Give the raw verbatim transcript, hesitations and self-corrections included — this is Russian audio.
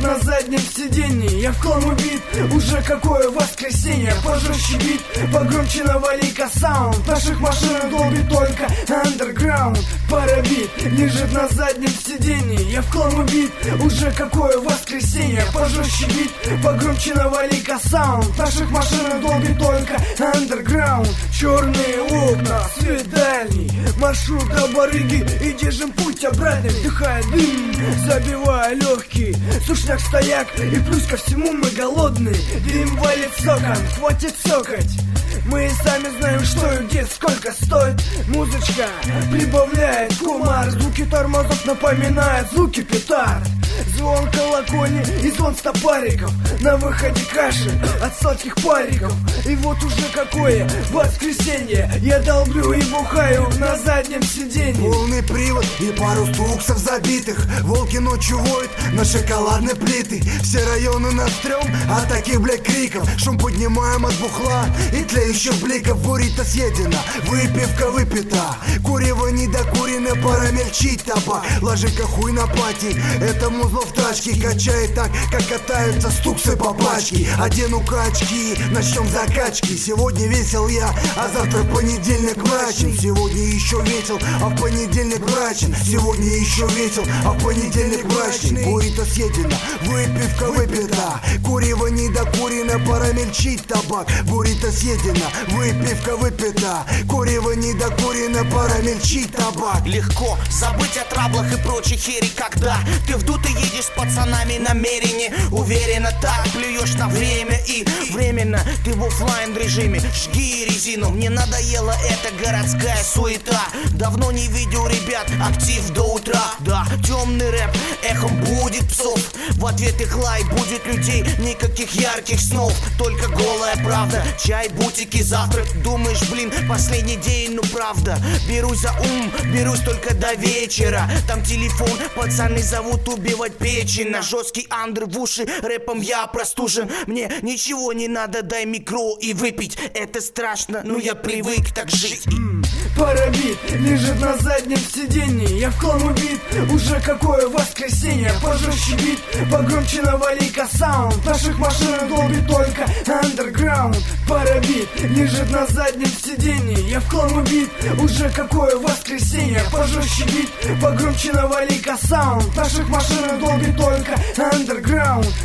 на заднем сиденье. Я в хлам убит, уже какое воскресенье. Пожестче бит, погромче навали-ка саунд. Наших машин долбит только андерграунд. Парабит лежит на заднем сиденье. Я в хлам убит, уже какое воскресенье. Пожестче бит, погромче навали-ка саунд. Наших машин долбит только андерграунд. Черные окна, свет дальний, маршрут до барыги, и держим путь обратно, вдыхая дым, забивая легкие, сушняк стояк, и плюс ко всему мы голодные. Дым валит сокон, хватит сокать. Мы и сами знаем, что и где, сколько стоит. Музычка прибавляет кумар, звуки тормозов напоминают звуки петард. Звон колокольни и звон стопариков. На выходе каши от сладких париков. И вот уже какое воскресенье. Я долблю и бухаю на заднем сиденье. Полный привод и пару стуксов забитых. Волки ночью воют на шоколадной плиты. Все районы на стрём от таких, блядь, криков. Шум поднимаем от бухла и тлеющих бликов. Буррито съедена, выпивка выпита. Курево недокурено, пора мельчить табак. Ложи-ка хуй на пати, это музло в тачке. Качает так, как катаются стуксы по пачке. Одену качки, начнем закачки. Сегодня весел я, а завтра в понедельник мрачен. Сегодня еще весел, а в понедельник мрачен. Сегодня еще весел, а в понедельник мрачен. Буррито съедена, выпивка выпита. Курево недокурено, пора мельчить табак. Буррито съедена, выпивка выпита. Курево недокурено, пора мельчить табак. Легко забыть о траблах и прочей хери, когда ты вдут и едешь с пацанами намерение. Уверенно так плюешь на время, и временно ты в оффлайн режиме. Жги резину, мне надоела эта городская суета. Давно не видел ребят актив до утра. Да, темный рэп эхом будет псов. В ответ их лай будет людей, никаких ярких снов. Только голая правда, чай, бутики, завтрак. Думаешь, блин, последний день, ну правда. Берусь за ум, берусь только до вечера. Там телефон, пацаны зовут убивать печень. На жесткий андер в уши, рэпом я простужен. Мне ничего не надо, дай микро и выпить. Это страшно, но я привык так жить. Парабит лежит на заднем сиденье. Я в хлам убит, уже какое воскресенье. Пожестче бит, погромче навали-ка саунд. Наших машин долбит только андерграунд. Парабит лежит на заднем сиденье. Я в хлам убит, уже какое воскресенье. Пожестче бит, погромче навали-ка саунд. Наших машин долбит только андерграунд.